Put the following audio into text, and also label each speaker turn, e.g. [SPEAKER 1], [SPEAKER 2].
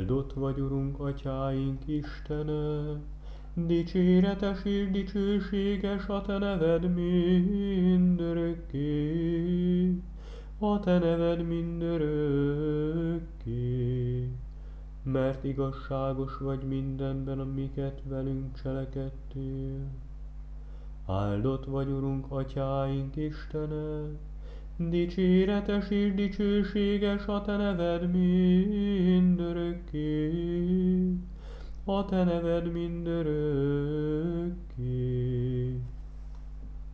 [SPEAKER 1] Áldott vagy, Urunk, Atyáink Istene, dicséretes és dicsőséges a Te neved mindörökké, a Te neved mindörökké, mert igazságos vagy mindenben, amiket velünk cselekedtél. Áldott vagy, Urunk, Atyáink Istene, dicséretes és dicsőséges a Te neved mindörökké, a Te neved mindörökké.